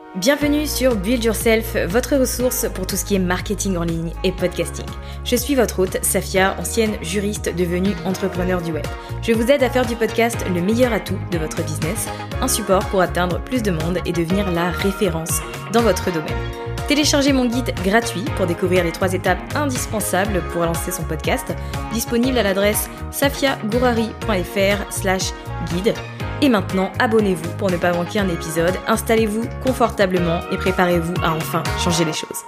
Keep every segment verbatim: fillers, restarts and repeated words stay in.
Bienvenue sur Build Yourself, votre ressource pour tout ce qui est marketing en ligne et podcasting. Je suis votre hôte, Safia, ancienne juriste devenue entrepreneur du web. Je vous aide à faire du podcast le meilleur atout de votre business, un support pour atteindre plus de monde et devenir la référence dans votre domaine. Téléchargez mon guide gratuit pour découvrir les trois étapes indispensables pour lancer son podcast, disponible à l'adresse safiagourari.fr slash guide. Et maintenant, abonnez-vous pour ne pas manquer un épisode, installez-vous confortablement et préparez-vous à enfin changer les choses.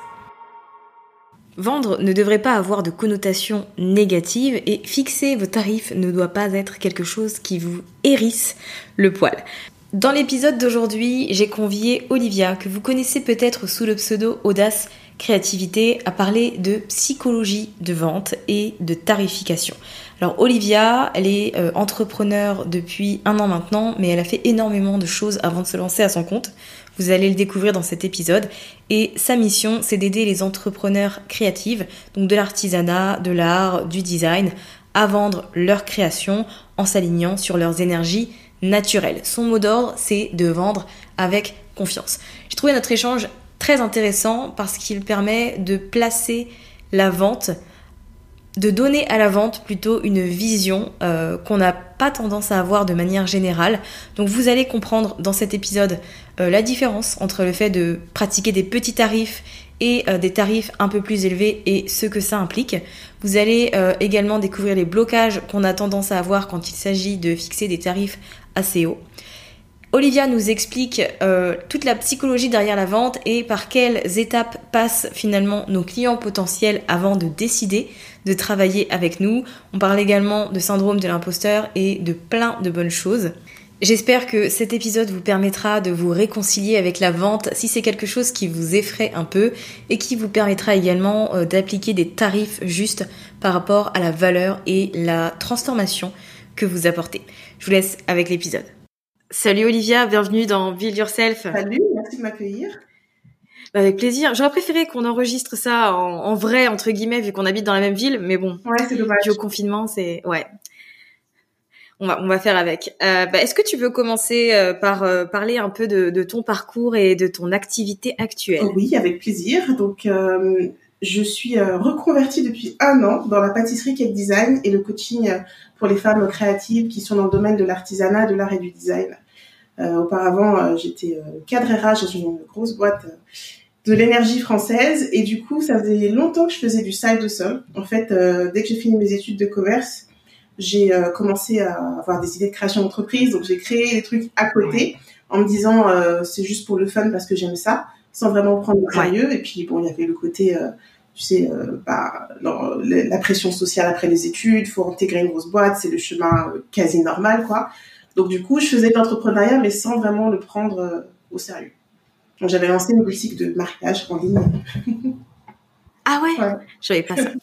Vendre ne devrait pas avoir de connotation négative et fixer vos tarifs ne doit pas être quelque chose qui vous hérisse le poil. Dans l'épisode d'aujourd'hui, j'ai convié Olivia, que vous connaissez peut-être sous le pseudo Audace Créativité, à parler de psychologie de vente et de tarification. Alors Olivia, elle est euh, entrepreneure depuis un an maintenant, mais elle a fait énormément de choses avant de se lancer à son compte. Vous allez le découvrir dans cet épisode. Et sa mission, c'est d'aider les entrepreneurs créatifs, donc de l'artisanat, de l'art, du design, à vendre leurs créations en s'alignant sur leurs énergies naturelles. Son mot d'ordre, c'est de vendre avec confiance. J'ai trouvé notre échange très intéressant parce qu'il permet de placer la vente, de donner à la vente plutôt une vision euh, qu'on n'a pas tendance à avoir de manière générale. Donc vous allez comprendre dans cet épisode euh, la différence entre le fait de pratiquer des petits tarifs et euh, des tarifs un peu plus élevés et ce que ça implique. Vous allez euh, également découvrir les blocages qu'on a tendance à avoir quand il s'agit de fixer des tarifs assez hauts. Olivia nous explique euh, toute la psychologie derrière la vente et par quelles étapes passent finalement nos clients potentiels avant de décider de travailler avec nous. On parle également de syndrome de l'imposteur et de plein de bonnes choses. J'espère que cet épisode vous permettra de vous réconcilier avec la vente si c'est quelque chose qui vous effraie un peu et qui vous permettra également euh, d'appliquer des tarifs justes par rapport à la valeur et la transformation que vous apportez. Je vous laisse avec l'épisode. Salut Olivia, bienvenue dans Build Yourself. Salut, merci de m'accueillir. Avec plaisir. J'aurais préféré qu'on enregistre ça en, en vrai, entre guillemets, vu qu'on habite dans la même ville, mais bon. Ouais, c'est dommage. Dû au confinement, c'est... Ouais. On va, on va faire avec. Euh, bah, est-ce que tu veux commencer euh, par euh, parler un peu de, de ton parcours et de ton activité actuelle ? Oui, avec plaisir. Donc, euh, je suis euh, reconvertie depuis un an dans la pâtisserie cake design et le coaching pour les femmes créatives qui sont dans le domaine de l'artisanat, de l'art et du design. Euh, auparavant, euh, j'étais euh, cadre R H dans une grosse boîte euh, de l'énergie française et du coup, ça faisait longtemps que je faisais du side hustle. En fait, euh, dès que j'ai fini mes études de commerce, j'ai euh, commencé à avoir des idées de création d'entreprise. Donc, j'ai créé des trucs à côté en me disant euh, c'est juste pour le fun parce que j'aime ça, sans vraiment prendre au sérieux. Ouais. Et puis, bon, il y avait le côté... Euh, tu sais, euh, bah, non, la pression sociale après les études, faut intégrer une grosse boîte, c'est le chemin euh, quasi normal, quoi. Donc, du coup, je faisais de l'entrepreneuriat, mais sans vraiment le prendre euh, au sérieux. Donc, j'avais lancé une boutique de mariage en ligne. Ah ouais, ouais. Je savais pas ça.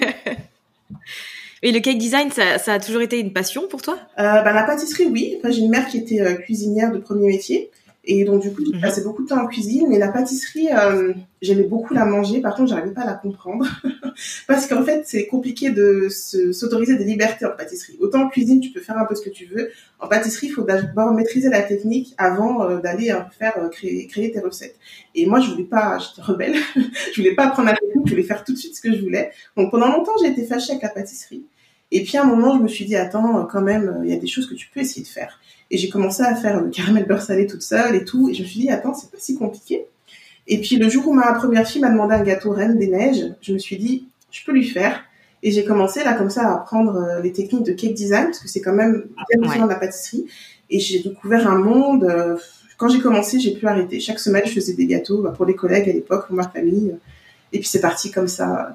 Et le cake design, ça, ça a toujours été une passion pour toi ? euh, bah, La pâtisserie, oui. Enfin, j'ai une mère qui était euh, cuisinière de premier métier. Et donc, du coup, je passais beaucoup de temps en cuisine. Mais la pâtisserie, euh, j'aimais beaucoup la manger. Par contre, j'arrivais pas à la comprendre. Parce qu'en fait, c'est compliqué de se, s'autoriser des libertés en pâtisserie. Autant en cuisine, tu peux faire un peu ce que tu veux. En pâtisserie, il faut d'abord maîtriser la technique avant euh, d'aller euh, faire euh, créer, créer tes recettes. Et moi, je voulais pas, j'étais rebelle. Je voulais pas apprendre la technique. Je voulais faire tout de suite ce que je voulais. Donc, pendant longtemps, j'ai été fâchée avec la pâtisserie. Et puis, à un moment, je me suis dit, attends, quand même, il y a des choses que tu peux essayer de faire. Et j'ai commencé à faire le caramel beurre salé toute seule et tout. Et je me suis dit, attends, c'est pas si compliqué. Et puis, le jour où ma première fille m'a demandé un gâteau Reine des Neiges, je me suis dit, je peux lui faire. Et j'ai commencé, là, comme ça, à apprendre les techniques de cake design, parce que c'est quand même bien différent de la pâtisserie. Et j'ai découvert un monde. Euh, quand j'ai commencé, j'ai pu arrêter. Chaque semaine, je faisais des gâteaux bah, pour les collègues à l'époque, pour ma famille. Et puis, c'est parti comme ça.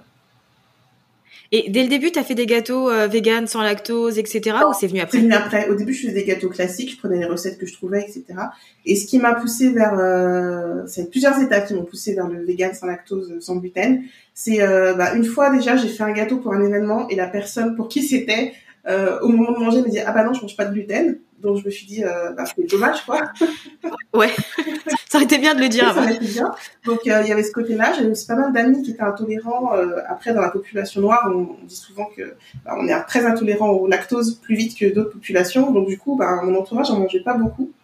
Et dès le début, tu as fait des gâteaux euh, vegan, sans lactose, et cetera. Non, ou c'est venu après ? C'est venu après. Au début, je faisais des gâteaux classiques, je prenais les recettes que je trouvais, et cetera. Et ce qui m'a poussée vers... Euh, c'est plusieurs étapes qui m'ont poussée vers le vegan, sans lactose, sans gluten. C'est euh, bah, une fois déjà, j'ai fait un gâteau pour un événement et la personne pour qui c'était, euh, au moment de manger, me dit « Ah bah non, je mange pas de gluten ». Donc, je me suis dit, euh, bah, c'est dommage, quoi. Ouais, ça aurait été bien de le dire oui, avant. Ça aurait été bien. Donc, euh, il y avait ce côté-là. J'avais aussi pas mal d'amis qui étaient intolérants. Euh, après, dans la population noire, on, on dit souvent que bah, on est très intolérant au lactose plus vite que d'autres populations. Donc, du coup, bah, mon entourage, j'en mangeais pas beaucoup.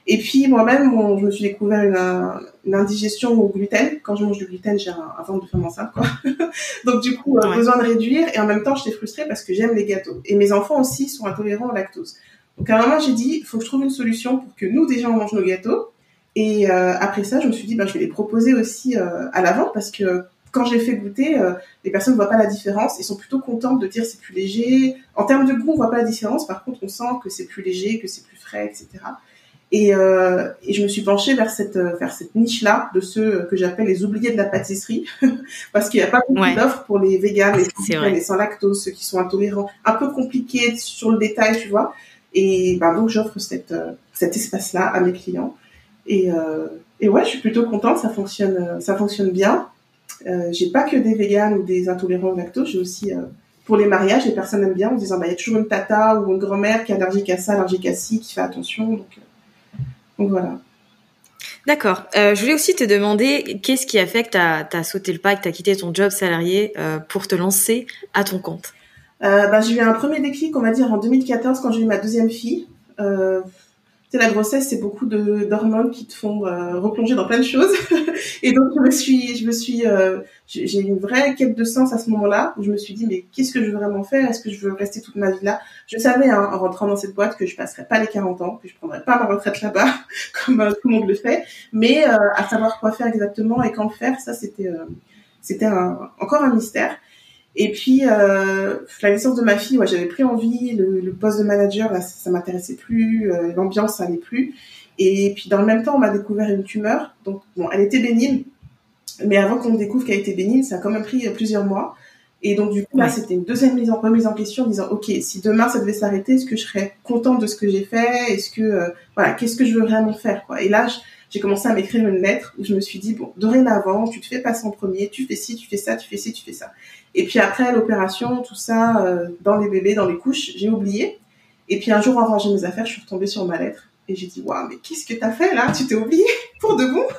Et puis moi-même, bon, je me suis découvert une, une indigestion au gluten. Quand je mange du gluten, j'ai un, un ventre de femme enceinte, quoi. Donc du coup, euh, ouais. besoin de réduire. Et en même temps, j'étais frustrée parce que j'aime les gâteaux. Et mes enfants aussi sont intolérants au lactose. Donc à un moment, j'ai dit, il faut que je trouve une solution pour que nous, déjà, on mange nos gâteaux. Et euh, après ça, je me suis dit, ben, je vais les proposer aussi euh, à la vente parce que quand je les fais goûter, euh, les personnes ne voient pas la différence. Ils sont plutôt contentes de dire c'est plus léger. En termes de goût, on ne voit pas la différence. Par contre, on sent que c'est plus léger, que c'est plus frais, et cetera. Et, euh, et je me suis penchée vers cette, vers cette niche-là de ceux que j'appelle les oubliés de la pâtisserie. Parce qu'il n'y a pas beaucoup ouais. d'offres pour les véganes, les, les sans lactose, ceux qui sont intolérants. Un peu compliqué sur le détail, tu vois. Et ben, donc, j'offre cette, euh, cet espace-là à mes clients. Et, euh, et ouais, je suis plutôt contente. Ça fonctionne, ça fonctionne bien. Euh, j'ai pas que des véganes ou des intolérants au lactose, j'ai aussi euh, pour les mariages, les personnes aiment bien en disant bah il y a toujours une tata ou une grand-mère qui est allergique à ça, allergique à ci, qui fait attention, donc, euh, donc voilà. D'accord. Euh, je voulais aussi te demander qu'est-ce qui a fait que t'as, t'as sauté le pas, que t'as quitté ton job salarié euh, pour te lancer à ton compte. Euh, bah j'ai eu un premier déclic, on va dire en deux mille quatorze quand j'ai eu ma deuxième fille. Euh, Tu sais, la grossesse, c'est beaucoup de, d'hormones qui te font euh, replonger dans plein de choses. Et donc, je me suis, je me suis, euh, j'ai une vraie quête de sens à ce moment-là, où je me suis dit, mais qu'est-ce que je veux vraiment faire? Est-ce que je veux rester toute ma vie là? Je savais, hein, en rentrant dans cette boîte, que je passerais pas les quarante ans, que je prendrais pas ma retraite là-bas, comme euh, tout le monde le fait. Mais euh, à savoir quoi faire exactement et quand le faire, ça, c'était, euh, c'était un, encore un mystère. Et puis, euh, la naissance de ma fille, ouais, j'avais plus envie, le, le poste de manager, là, ça, ça m'intéressait plus, euh, l'ambiance, ça allait plus. Et puis, dans le même temps, on m'a découvert une tumeur. Donc, bon, elle était bénigne, mais avant qu'on découvre qu'elle était bénigne, ça a quand même pris plusieurs mois. Et donc, du coup, là, ouais. c'était une deuxième mise en, remise en question en disant, OK, si demain, ça devait s'arrêter, est-ce que je serais contente de ce que j'ai fait? Est-ce que, euh, voilà, qu'est-ce que je veux vraiment faire, quoi? Et là, je, j'ai commencé à m'écrire une lettre où je me suis dit, bon, dorénavant, tu te fais passer en premier, tu fais ci, tu fais ça, tu fais ci, tu fais ça. Et puis après, l'opération, tout ça, euh, dans les bébés, dans les couches, j'ai oublié. Et puis un jour, en rangeant mes affaires, je suis retombée sur ma lettre. Et j'ai dit, waouh, mais qu'est-ce que t'as fait là? Tu t'es oublié pour de bon?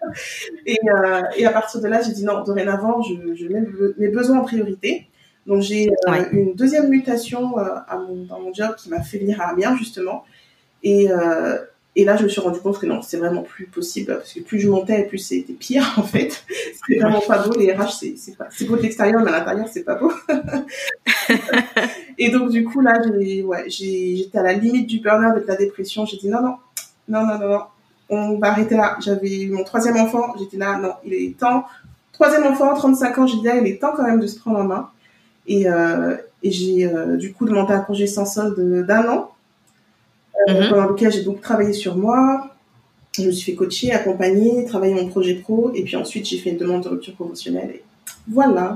et, euh, et à partir de là, j'ai dit, non, dorénavant, je, je mets mes besoins en priorité. Donc j'ai euh, ouais. une deuxième mutation euh, à mon, dans mon job qui m'a fait venir à Amiens, justement. Et... Euh, Et là, je me suis rendu compte que non, c'est vraiment plus possible parce que plus je montais, plus c'était pire en fait. C'est vraiment pas beau. Les R H, c'est c'est pas, c'est beau de l'extérieur, mais à l'intérieur, c'est pas beau. Et donc du coup là, j'ai, ouais, j'ai, j'étais à la limite du burn-out, de la dépression. J'ai dit non, non, non, non, non, non, on va arrêter là. J'avais eu mon troisième enfant, j'étais là, non, il est temps. Troisième enfant, trente-cinq ans, j'ai dit là, il est temps quand même de se prendre en main. Et, euh, et j'ai euh, du coup demandé un congé sans solde d'un an. Euh, mm-hmm. Pendant lequel j'ai donc travaillé sur moi, je me suis fait coacher, accompagner, travailler mon projet pro, et puis ensuite j'ai fait une demande de rupture conventionnelle, et voilà.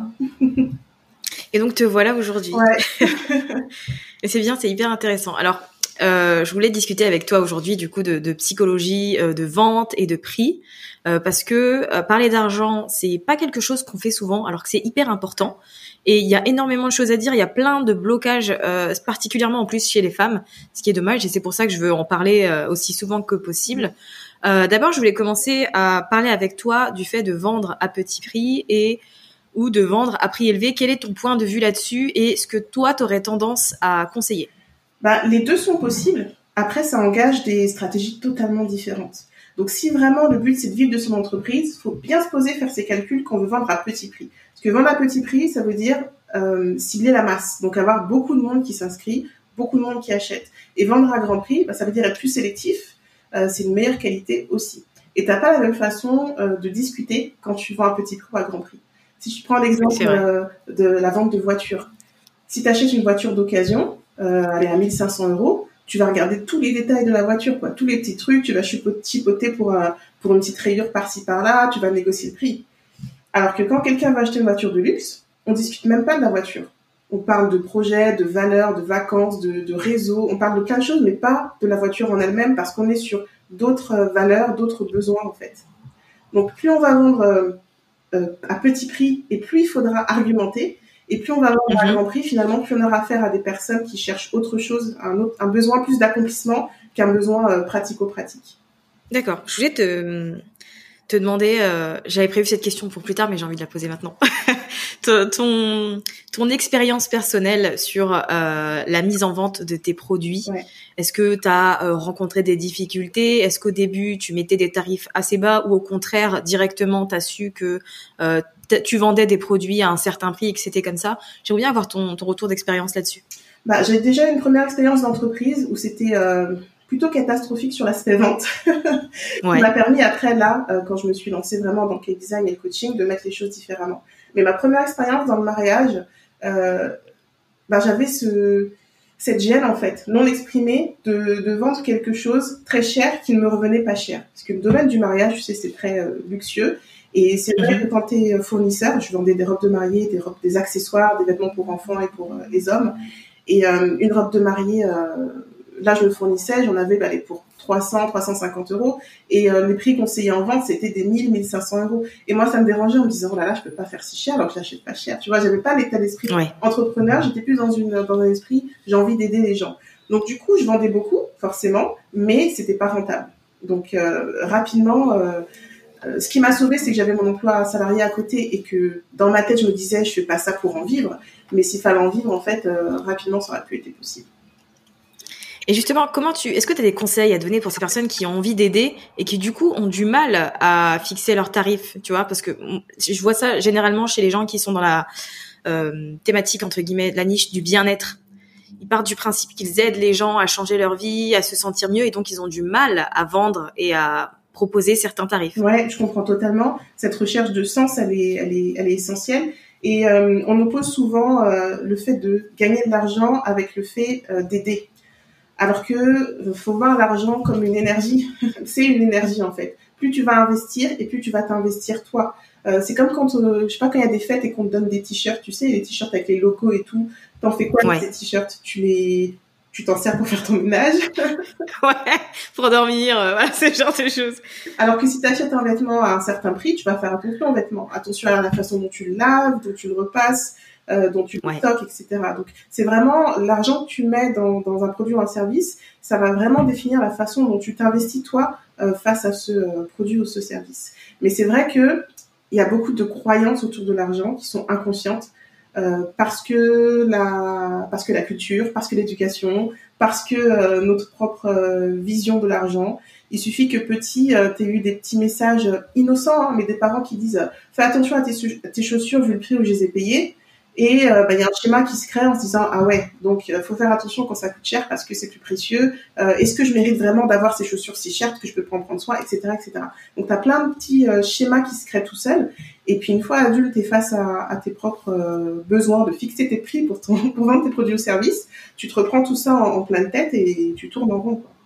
Et donc te voilà aujourd'hui. Ouais. Et c'est bien, c'est hyper intéressant. Alors, euh, je voulais discuter avec toi aujourd'hui du coup de, de psychologie, euh, de vente et de prix, euh, parce que euh, parler d'argent, c'est pas quelque chose qu'on fait souvent, alors que c'est hyper important. Et il y a énormément de choses à dire, il y a plein de blocages, euh, particulièrement en plus chez les femmes, ce qui est dommage, et c'est pour ça que je veux en parler euh, aussi souvent que possible. Euh, d'abord, je voulais commencer à parler avec toi du fait de vendre à petit prix et ou de vendre à prix élevé. Quel est ton point de vue là-dessus et ce que toi, tu aurais tendance à conseiller? Bah, les deux sont possibles. Après, ça engage des stratégies totalement différentes. Donc, si vraiment le but, c'est de vivre de son entreprise, il faut bien se poser, faire ses calculs qu'on veut vendre à petit prix. Parce que vendre à petit prix, ça veut dire euh, cibler la masse. Donc, avoir beaucoup de monde qui s'inscrit, beaucoup de monde qui achète. Et vendre à grand prix, bah, ça veut dire être plus sélectif. Euh, c'est une meilleure qualité aussi. Et tu n'as pas la même façon euh, de discuter quand tu vends à petit prix ou à grand prix. Si je prends l'exemple euh, de la vente de voitures. Si tu achètes une voiture d'occasion, euh, elle est à mille cinq cents euros, tu vas regarder tous les détails de la voiture, quoi, tous les petits trucs, tu vas chipoter pour, un, pour une petite rayure par-ci par-là, tu vas négocier le prix. Alors que quand quelqu'un va acheter une voiture de luxe, on discute même pas de la voiture. On parle de projet, de valeurs, de vacances, de, de réseau, on parle de plein de choses, mais pas de la voiture en elle-même, parce qu'on est sur d'autres valeurs, d'autres besoins, en fait. Donc, plus on va vendre euh, euh, à petit prix, et plus il faudra argumenter, et plus on va vendre mm-hmm. à grand prix, finalement, plus on aura affaire à des personnes qui cherchent autre chose, un, autre, un besoin plus d'accomplissement qu'un besoin euh, pratico-pratique. D'accord. Je voulais te, te demander, euh, j'avais prévu cette question pour plus tard, mais j'ai envie de la poser maintenant. ton ton expérience personnelle sur euh, la mise en vente de tes produits. Ouais. Est-ce que tu as euh, rencontré des difficultés? Est-ce qu'au début, tu mettais des tarifs assez bas ou au contraire, directement, tu as su que euh, tu vendais des produits à un certain prix et que c'était comme ça? J'aimerais bien avoir ton, ton retour d'expérience là-dessus. Bah, j'ai déjà une première expérience d'entreprise où c'était euh, plutôt catastrophique sur l'aspect vente. Ouais. Ça m'a permis après, là, euh, quand je me suis lancée vraiment dans le design et le coaching, de mettre les choses différemment. Mais ma première expérience dans le mariage, euh, bah, j'avais ce, cette gêne, en fait, non exprimée de, de vendre quelque chose très cher qui ne me revenait pas cher. Parce que le domaine du mariage, tu sais, c'est très euh, luxueux. Et c'est vrai mm-hmm. que quand tu es fournisseur, je vendais des robes de mariée, des robes, des accessoires, des vêtements pour enfants et pour euh, les hommes. Et euh, une robe de mariée, euh, là, je le fournissais, j'en avais bah, pour trois cents, trois cent cinquante euros. Et euh, les prix conseillés en vente, c'était des mille, mille cinq cents euros. Et moi, ça me dérangeait en me disant, oh là là, je peux pas faire si cher, alors que je l'achète pas cher. Tu vois, j'avais pas l'état d'esprit ouais. entrepreneur, j'étais plus dans, une, dans un esprit, j'ai envie d'aider les gens. Donc, du coup, je vendais beaucoup, forcément, mais c'était pas rentable. Donc, euh, rapidement... Euh, Ce qui m'a sauvée, c'est que j'avais mon emploi salarié à côté et que dans ma tête, je me disais, je fais pas ça pour en vivre. Mais s'il fallait en vivre, en fait, euh, rapidement, ça aurait pu être possible. Et justement, comment tu, est-ce que tu as des conseils à donner pour ces personnes qui ont envie d'aider et qui, du coup, ont du mal à fixer leurs tarifs, tu vois? Parce que je vois ça généralement chez les gens qui sont dans la euh, thématique, entre guillemets, la niche du bien-être. Ils partent du principe qu'ils aident les gens à changer leur vie, à se sentir mieux, et donc ils ont du mal à vendre et à proposer certains tarifs. Ouais, je comprends totalement. Cette recherche de sens, elle est, elle est, elle est essentielle. Et euh, on oppose souvent euh, le fait de gagner de l'argent avec le fait euh, d'aider. Alors que euh, faut voir l'argent comme une énergie. C'est une énergie en fait. Plus tu vas investir et plus tu vas t'investir toi. Euh, c'est comme quand, euh, je sais pas, quand il y a des fêtes et qu'on te donne des t-shirts, tu sais, les t-shirts avec les logos et tout. T'en fais quoi ouais. avec ces t-shirts? Tu les Tu t'en sers pour faire ton ménage. Ouais, pour dormir, euh, voilà, c'est le genre de choses. Alors que si tu achètes un vêtement à un certain prix, tu vas faire attention au vêtement. Attention à la façon dont tu le laves, dont tu le repasses, euh, dont tu le ouais. stockes, et cetera. Donc, c'est vraiment l'argent que tu mets dans, dans un produit ou un service, ça va vraiment définir la façon dont tu t'investis, toi, euh, face à ce euh, produit ou ce service. Mais c'est vrai que il y a beaucoup de croyances autour de l'argent qui sont inconscientes. Euh, parce que la parce que la culture, parce que l'éducation, parce que euh, notre propre euh, vision de l'argent. Il suffit que petit, euh, t'aies eu des petits messages innocents, hein, mais des parents qui disent euh, fais attention à tes, à tes chaussures vu le prix où je les ai payées. Et euh, bah, y a un schéma qui se crée en se disant ah ouais, donc euh, faut faire attention quand ça coûte cher parce que c'est plus précieux. Euh, est-ce que je mérite vraiment d'avoir ces chaussures si chères que je peux prendre soin, et cetera, et cetera. Donc t'as plein de petits euh, schémas qui se créent tout seuls. Et puis une fois adulte, t'es face à, à tes propres euh, besoins de fixer tes prix pour ton, pour vendre tes produits ou services. Tu te reprends tout ça en, en pleine tête et tu tournes en rond, quoi.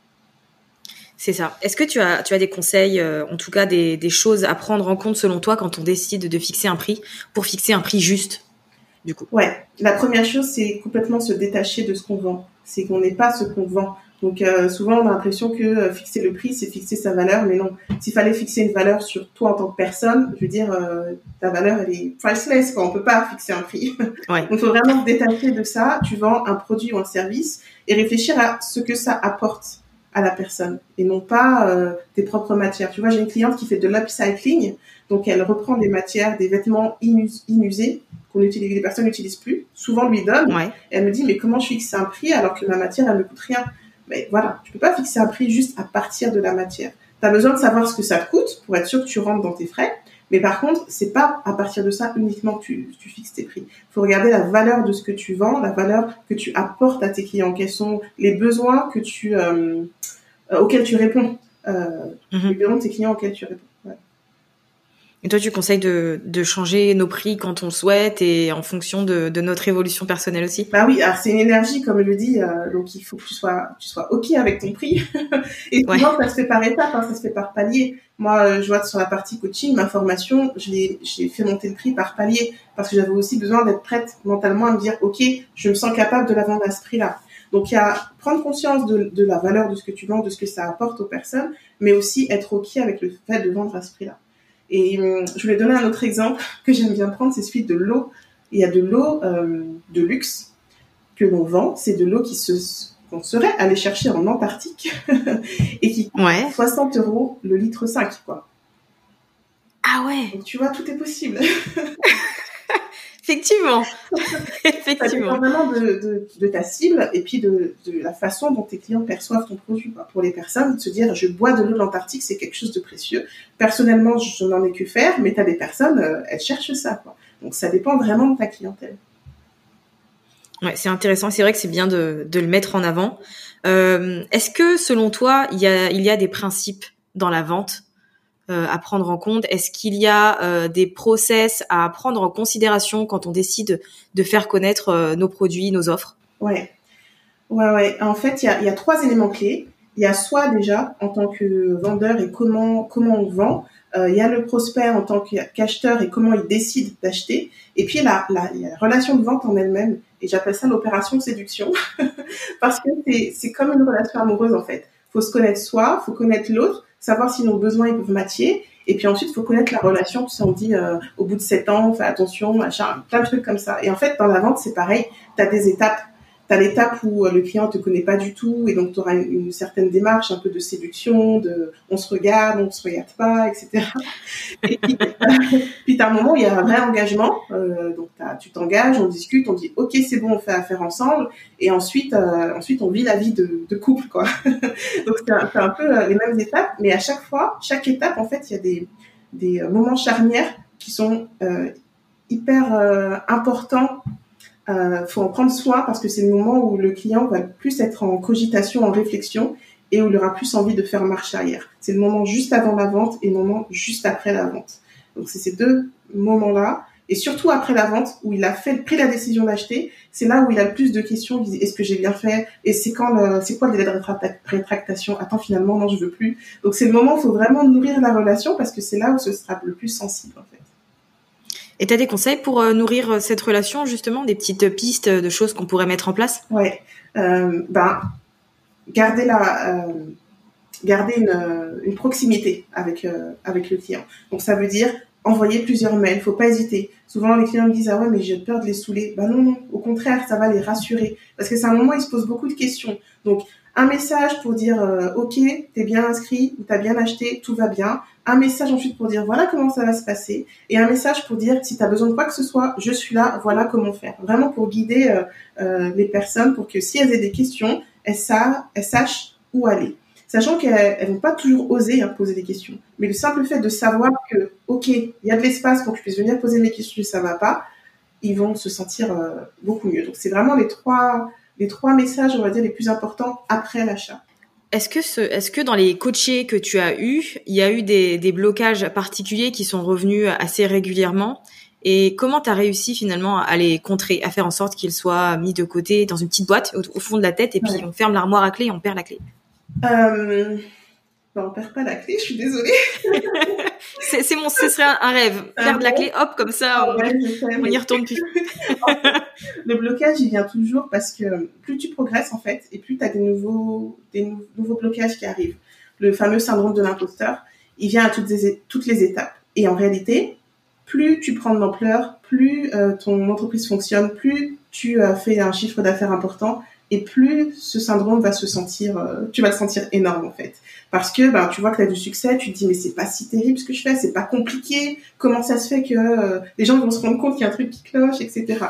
C'est ça. Est-ce que tu as, tu as des conseils, euh, en tout cas des, des choses à prendre en compte selon toi quand on décide de fixer un prix pour fixer un prix juste, du coup? Ouais. La première chose, c'est complètement se détacher de ce qu'on vend. C'est qu'on n'est pas ce qu'on vend. Donc euh, souvent, on a l'impression que euh, fixer le prix, c'est fixer sa valeur, mais non. S'il fallait fixer une valeur sur toi en tant que personne, je veux dire, euh, ta valeur, elle est priceless, quoi. On peut pas fixer un prix. Ouais. Donc, il faut vraiment te détacher de ça. Tu vends un produit ou un service et réfléchir à ce que ça apporte à la personne et non pas euh, tes propres matières. Tu vois, j'ai une cliente qui fait de l'upcycling, donc elle reprend des matières, des vêtements inus- inusés qu'on utilise, les personnes n'utilisent plus, souvent lui donne. Ouais. Et elle me dit mais comment je fixe un prix alors que ma matière elle ne coûte rien? Mais voilà, tu peux pas fixer un prix juste à partir de la matière. Tu as besoin de savoir ce que ça te coûte pour être sûr que tu rentres dans tes frais. Mais par contre, c'est pas à partir de ça uniquement que tu, tu fixes tes prix. Il faut regarder la valeur de ce que tu vends, la valeur que tu apportes à tes clients, quels sont les besoins que tu, euh, euh, auxquels tu réponds, euh, mm-hmm. les besoins de tes clients auxquels tu réponds. Ouais. Et toi, tu conseilles de, de changer nos prix quand on le souhaite et en fonction de, de notre évolution personnelle aussi? Bah oui, alors c'est une énergie, comme je le dis, euh, donc il faut que tu sois, tu sois OK avec ton prix. Et souvent, ouais. ça se fait par étapes, hein, ça se fait par palier. Moi, euh, je vois sur la partie coaching, ma formation, je l'ai, j'ai fait monter le prix par palier parce que j'avais aussi besoin d'être prête mentalement à me dire, OK, je me sens capable de la vendre à ce prix-là. Donc, il y a prendre conscience de, de la valeur de ce que tu vends, de ce que ça apporte aux personnes, mais aussi être OK avec le fait de vendre à ce prix-là. Et euh, je voulais donner un autre exemple que j'aime bien prendre, c'est celui de l'eau. Il y a de l'eau euh, de luxe que l'on vend, c'est de l'eau qui se, qu'on serait allé chercher en Antarctique et qui coûte ouais. soixante euros le litre cinq, quoi. Ah ouais. Donc, tu vois, tout est possible. Effectivement. Effectivement. Ça dépend vraiment de, de, de ta cible et puis de, de la façon dont tes clients perçoivent ton produit. Pour les personnes, de se dire, je bois de l'eau de l'Antarctique, c'est quelque chose de précieux. Personnellement, je n'en ai que faire, mais tu as des personnes, euh, elles cherchent ça, quoi. Donc, ça dépend vraiment de ta clientèle. Ouais, c'est intéressant. C'est vrai que c'est bien de, de le mettre en avant. Euh, est-ce que, selon toi, il y a, il y a des principes dans la vente euh, à prendre en compte? Est-ce qu'il y a euh, des process à prendre en considération quand on décide de faire connaître euh, nos produits, nos offres? Ouais, ouais, ouais. En fait, il y a, il y a trois éléments clés. Il y a soit déjà en tant que vendeur et comment comment on vend. Euh, il y a le prospect en tant qu'acheteur et comment il décide d'acheter. Et puis la, la, il y a la relation de vente en elle-même. Et j'appelle ça l'opération de séduction parce que c'est, c'est comme une relation amoureuse en fait. Faut se connaître soi, faut connaître l'autre, savoir si nos besoins ils peuvent matcher. Et puis ensuite, faut connaître la relation. Tu sais, on dit euh, au bout de sept ans, fais attention, machin, plein de trucs comme ça. Et en fait, dans la vente, c'est pareil. T'as des étapes. T'as l'étape où le client te connaît pas du tout et donc tu auras une, une certaine démarche, un peu de séduction, de on se regarde, on se regarde pas, et cetera. Et puis, puis t'as un moment où il y a un vrai engagement, euh, donc t'as, tu t'engages, on discute, on dit ok c'est bon, on fait affaire ensemble, et ensuite euh, ensuite on vit la vie de, de couple quoi. Donc c'est un, c'est un peu euh, les mêmes étapes, mais à chaque fois, chaque étape en fait il y a des des moments charnières qui sont euh, hyper euh, importants. Euh, faut en prendre soin parce que c'est le moment où le client va plus être en cogitation, en réflexion et où il aura plus envie de faire marche arrière. C'est le moment juste avant la vente et le moment juste après la vente. Donc c'est ces deux moments-là et surtout après la vente où il a fait pris la décision d'acheter, c'est là où il a le plus de questions. Il dit est-ce que j'ai bien fait et c'est quand le, c'est quoi le délai de rétractation? Attends finalement non je veux plus. Donc c'est le moment où il faut vraiment nourrir la relation parce que c'est là où ce sera le plus sensible en fait. Et tu as des conseils pour euh, nourrir cette relation, justement, des petites pistes de choses qu'on pourrait mettre en place? Ouais, euh, ben, garder la, euh, garder une, une proximité avec euh, avec le client. Donc ça veut dire envoyer plusieurs mails. Faut pas hésiter. Souvent les clients me disent ah ouais mais j'ai peur de les saouler. Ben non non, au contraire ça va les rassurer parce que c'est un moment où ils se posent beaucoup de questions. Donc un message pour dire euh, ok t'es bien inscrit ou t'as bien acheté, tout va bien. Un message ensuite pour dire voilà comment ça va se passer et un message pour dire si tu as besoin de quoi que ce soit, je suis là, voilà comment faire. Vraiment pour guider euh, euh, les personnes pour que si elles aient des questions, elles, sa- elles sachent où aller. Sachant qu'elles elles vont pas toujours oser hein, poser des questions. Mais le simple fait de savoir que ok, il y a de l'espace pour que je puisse venir poser mes questions si ça va pas, ils vont se sentir euh, beaucoup mieux. Donc c'est vraiment les trois, les trois messages, on va dire, les plus importants après l'achat. Est-ce que, ce, est-ce que dans les coachés que tu as eus, il y a eu des, des blocages particuliers qui sont revenus assez régulièrement? Et comment tu as réussi finalement à les contrer, à faire en sorte qu'ils soient mis de côté dans une petite boîte au, au fond de la tête et puis ouais. On ferme l'armoire à clé et on perd la clé? euh... ben, On perd pas la clé, je suis désolée. c'est, c'est mon, ce serait un, un rêve. Ah perdre bon la clé, hop, comme ça, on, ouais, sais, on mais... y retourne plus. En fait, le blocage, il vient toujours parce que plus tu progresses, en fait, et plus tu as des nouveaux, des nou- nouveaux blocages qui arrivent. Le fameux syndrome de l'imposteur, il vient à toutes les, toutes les étapes. Et en réalité, plus tu prends de l'ampleur, plus euh, ton entreprise fonctionne, plus tu euh, fais un chiffre d'affaires important, et plus ce syndrome va se sentir, euh, tu vas le sentir énorme en fait. Parce que ben, tu vois que tu as du succès, tu te dis mais c'est pas si terrible ce que je fais, c'est pas compliqué, comment ça se fait que euh, les gens vont se rendre compte qu'il y a un truc qui cloche, et cetera.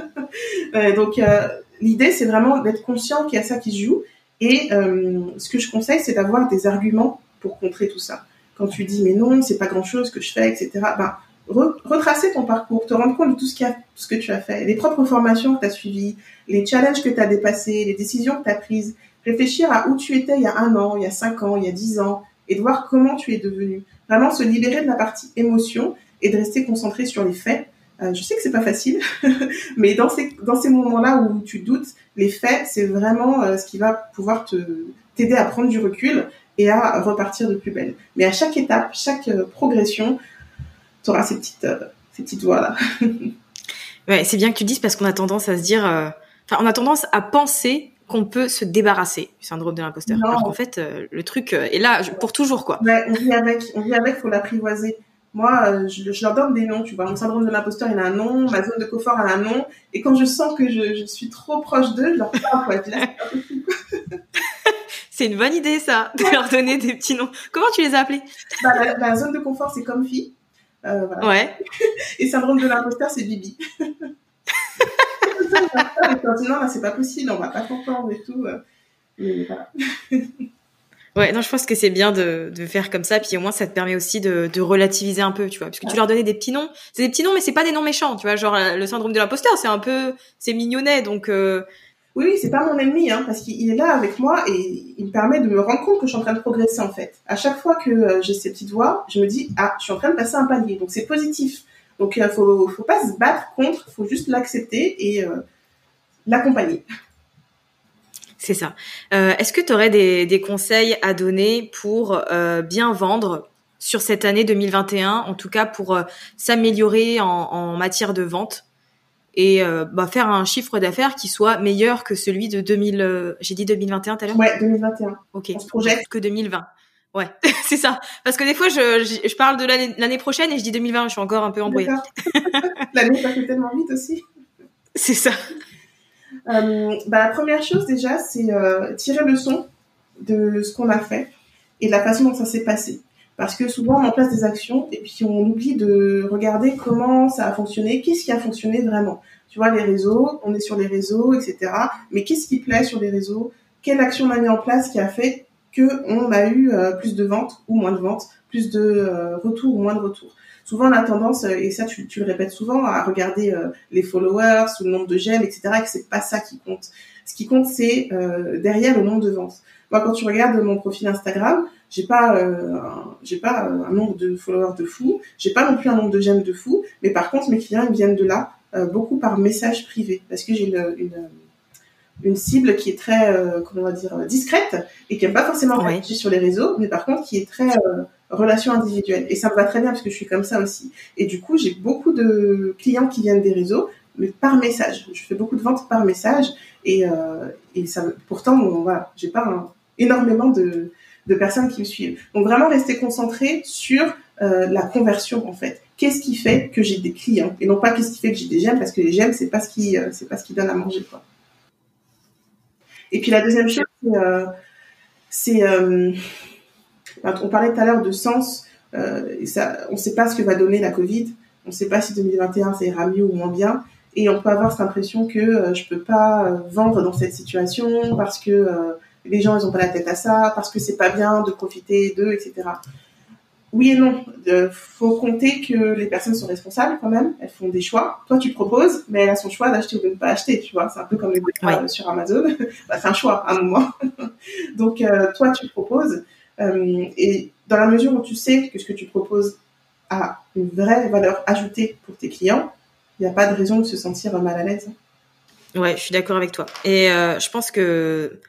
euh, donc euh, l'idée c'est vraiment d'être conscient qu'il y a ça qui se joue et euh, ce que je conseille c'est d'avoir des arguments pour contrer tout ça. Quand tu dis mais non, c'est pas grand chose que je fais, et cetera. Ben, retracer ton parcours, te rendre compte de tout ce, qu'il y a, tout ce que tu as fait, les propres formations que tu as suivies, les challenges que tu as dépassés, les décisions que tu as prises, réfléchir à où tu étais il y a un an, il y a cinq ans, il y a dix ans, et de voir comment tu es devenu. Vraiment se libérer de la partie émotion et de rester concentré sur les faits. Euh, je sais que c'est pas facile, mais dans ces, dans ces moments-là où tu doutes, les faits, c'est vraiment euh, ce qui va pouvoir te, t'aider à prendre du recul et à repartir de plus belle. Mais à chaque étape, chaque euh, progression, tu auras ces petites, euh, ces petites voix-là. Ouais, c'est bien que tu dises parce qu'on a tendance à se dire... Euh... Enfin, on a tendance à penser qu'on peut se débarrasser du syndrome de l'imposteur. Non. Alors qu'en fait, euh, le truc euh, est là pour toujours, quoi. Ouais, on vit avec, on vit avec, faut l'apprivoiser. Moi, euh, je, je leur donne des noms, tu vois. Mon syndrome de l'imposteur, il a un nom, ma zone de confort, elle a un nom. Et quand je sens que je, je suis trop proche d'eux, je leur parle, quoi. Et puis là, c'est pas possible. C'est une bonne idée, ça, de leur donner des petits noms. Comment tu les as appelés? Bah, la, la zone de confort, c'est comme fille. Euh, voilà. Ouais. Et syndrome de l'imposteur, c'est Bibi. Non, là, c'est pas possible, on va pas comprendre et tout. Mais voilà. Ouais, non, je pense que c'est bien de, de faire comme ça, puis au moins ça te permet aussi de, de relativiser un peu, tu vois, parce que tu leur donnais des petits noms, c'est des petits noms, mais c'est pas des noms méchants, tu vois, genre le syndrome de l'imposteur, c'est un peu, c'est mignonnet, donc. Euh... Oui, oui, c'est pas mon ennemi, hein, parce qu'il est là avec moi et il me permet de me rendre compte que je suis en train de progresser en fait. À chaque fois que euh, j'ai ces petites voix, je me dis ah, je suis en train de passer un palier, donc c'est positif. Donc il euh, faut, faut pas se battre contre, faut juste l'accepter et euh, l'accompagner. C'est ça. Euh, est-ce que tu aurais des, des conseils à donner pour euh, bien vendre sur cette année deux mille vingt et un, en tout cas pour euh, s'améliorer en, en matière de vente et euh, bah, faire un chiffre d'affaires qui soit meilleur que celui de deux mille, euh, j'ai dit deux mille vingt et un tout à l'heure ? Ouais, deux mille vingt et un. Ok. On se projette. Que deux mille vingt. Ouais, c'est ça. Parce que des fois, je, je, je parle de l'année, l'année prochaine et je dis deux mille vingt, je suis encore un peu embrouillée. L'année passe tellement vite aussi. C'est ça. Euh, bah, la première chose déjà, c'est euh, tirer le leçon de ce qu'on a fait et de la façon dont ça s'est passé. Parce que souvent, on met en place des actions et puis on oublie de regarder comment ça a fonctionné, qu'est-ce qui a fonctionné vraiment. Tu vois, les réseaux, on est sur les réseaux, et cetera. Mais qu'est-ce qui plaît sur les réseaux ? Quelle action on a mis en place qui a fait qu'on a eu euh, plus de ventes ou moins de ventes, plus de euh, retours ou moins de retours ? Souvent, on a tendance, et ça tu, tu le répètes souvent, à regarder euh, les followers ou le nombre de j'aime, et cetera, et que c'est pas ça qui compte. Ce qui compte, c'est euh, derrière le nombre de ventes. Moi, quand tu regardes mon profil Instagram, j'ai pas, euh, un, j'ai pas un nombre de followers de fou, j'ai pas non plus un nombre de j'aime de fou, mais par contre, mes clients, ils viennent de là, euh, beaucoup par message privé, parce que j'ai une, une, une cible qui est très, euh, comment on va dire, discrète, et qui n'aime pas forcément Ouais. réagir sur les réseaux, mais par contre, qui est très euh, relation individuelle. Et ça me va très bien, parce que je suis comme ça aussi. Et du coup, j'ai beaucoup de clients qui viennent des réseaux, mais par message. Je fais beaucoup de ventes par message, et, euh, et ça, pourtant, bon, voilà, j'ai pas un, énormément de, de personnes qui me suivent. Donc vraiment rester concentré sur euh, la conversion en fait. Qu'est-ce qui fait que j'ai des clients et non pas qu'est-ce qui fait que j'ai des j'aime, parce que les j'aime c'est pas ce qui euh, c'est pas ce qui donne à manger quoi. Et puis la deuxième chose c'est, euh, c'est euh, on parlait tout à l'heure de sens. Euh, et ça, on sait pas ce que va donner la Covid. On sait pas si deux mille vingt et un ça ira mieux ou moins bien. Et on peut avoir cette impression que euh, je peux pas euh, vendre dans cette situation parce que euh, les gens, ils ont pas la tête à ça, parce que c'est pas bien de profiter d'eux, et cetera. Oui et non. Euh, faut compter que les personnes sont responsables quand même. Elles font des choix. Toi, tu proposes, mais elle a son choix d'acheter ou de ne pas acheter, tu vois. C'est un peu comme les ouais. euh, sur Amazon. Bah, c'est un choix, à un moment. Donc, euh, toi, tu proposes. Euh, et dans la mesure où tu sais que ce que tu proposes a une vraie valeur ajoutée pour tes clients, il n'y a pas de raison de se sentir mal à l'aise. Ouais, je suis d'accord avec toi. Et euh, je pense que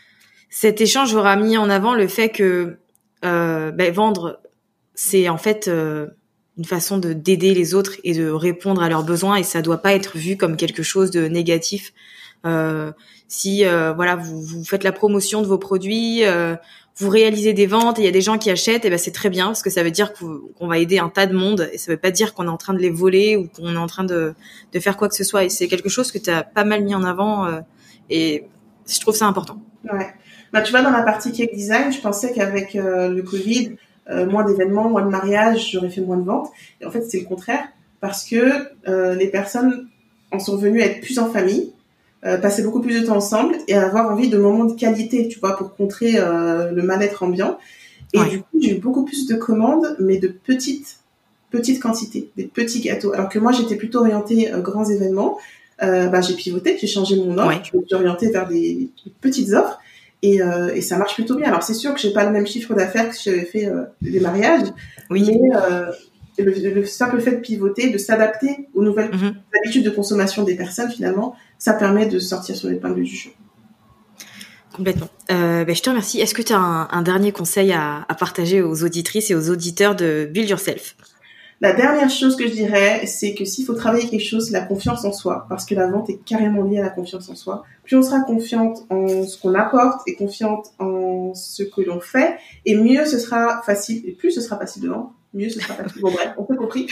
cet échange aura mis en avant le fait que euh, ben, vendre, c'est en fait euh, une façon de d'aider les autres et de répondre à leurs besoins, et ça doit pas être vu comme quelque chose de négatif. Euh, si euh, voilà, vous, vous faites la promotion de vos produits, euh, vous réalisez des ventes et il y a des gens qui achètent, et ben c'est très bien parce que ça veut dire qu'on va aider un tas de monde, et ça veut pas dire qu'on est en train de les voler ou qu'on est en train de de faire quoi que ce soit. Et c'est quelque chose que tu as pas mal mis en avant euh, et je trouve ça important. Ouais. Bah, tu vois, dans la partie cake design, je pensais qu'avec euh, le Covid, euh, moins d'événements, moins de mariages, j'aurais fait moins de ventes. Et en fait, c'est le contraire, parce que euh, les personnes en sont venues à être plus en famille, euh, passer beaucoup plus de temps ensemble et avoir envie de moments de qualité, tu vois, pour contrer euh, le mal-être ambiant. Et ouais. Du coup, j'ai eu beaucoup plus de commandes, mais de petites, petites quantités, des petits gâteaux. Alors que moi, j'étais plutôt orientée euh, grands événements. Euh, bah, j'ai pivoté, j'ai changé mon offre, ouais. Je me suis orientée vers des, des petites offres. Et, euh, et ça marche plutôt bien. Alors c'est sûr que j'ai pas le même chiffre d'affaires que si j'avais fait euh, des mariages, oui. mais euh, le, le simple fait de pivoter, de s'adapter aux nouvelles mm-hmm. habitudes de consommation des personnes, finalement, ça permet de sortir sur l'épingle du jeu. Complètement. Euh, ben, je te remercie. Est-ce que tu as un, un dernier conseil à, à partager aux auditrices et aux auditeurs de Build Yourself ? La dernière chose que je dirais, c'est que s'il faut travailler quelque chose, c'est la confiance en soi, parce que la vente est carrément liée à la confiance en soi. Plus on sera confiante en ce qu'on apporte et confiante en ce que l'on fait, et mieux ce sera facile, et plus ce sera facile de vendre, mieux ce sera facile. Bon bref, on peut compris.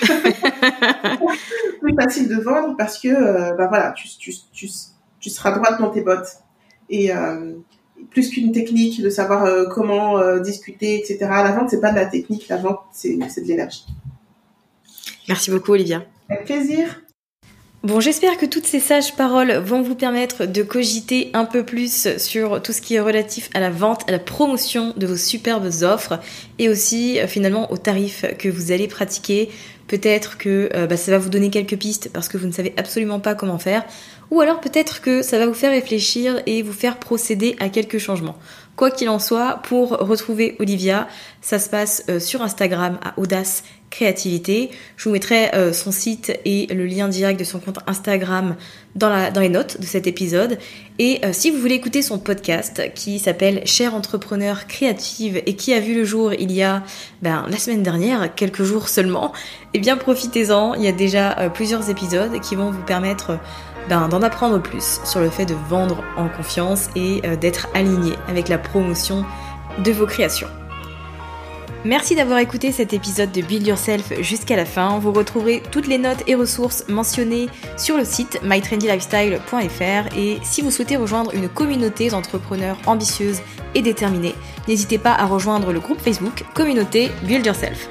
Plus facile de vendre parce que, euh, bah voilà, tu, tu, tu, tu seras droite dans tes bottes. Et euh, plus qu'une technique de savoir euh, comment euh, discuter, et cetera. La vente, c'est pas de la technique, la vente, c'est, c'est de l'énergie. Merci beaucoup, Olivia. Avec plaisir. Bon, j'espère que toutes ces sages paroles vont vous permettre de cogiter un peu plus sur tout ce qui est relatif à la vente, à la promotion de vos superbes offres et aussi euh, finalement aux tarifs que vous allez pratiquer. Peut-être que euh, bah, ça va vous donner quelques pistes parce que vous ne savez absolument pas comment faire, ou alors peut-être que ça va vous faire réfléchir et vous faire procéder à quelques changements. Quoi qu'il en soit, pour retrouver Olivia, ça se passe euh, sur Instagram à Audace Créativité. Je vous mettrai euh, son site et le lien direct de son compte Instagram dans, la, dans les notes de cet épisode. Et euh, si vous voulez écouter son podcast qui s'appelle Chère entrepreneur créative et qui a vu le jour il y a ben, la semaine dernière, quelques jours seulement, eh bien profitez-en. Il y a déjà euh, plusieurs épisodes qui vont vous permettre ben, d'en apprendre plus sur le fait de vendre en confiance et euh, d'être aligné avec la promotion de vos créations. Merci d'avoir écouté cet épisode de Build Yourself jusqu'à la fin. Vous retrouverez toutes les notes et ressources mentionnées sur le site my trendy lifestyle point f r et si vous souhaitez rejoindre une communauté d'entrepreneurs ambitieuses et déterminées, n'hésitez pas à rejoindre le groupe Facebook Communauté Build Yourself.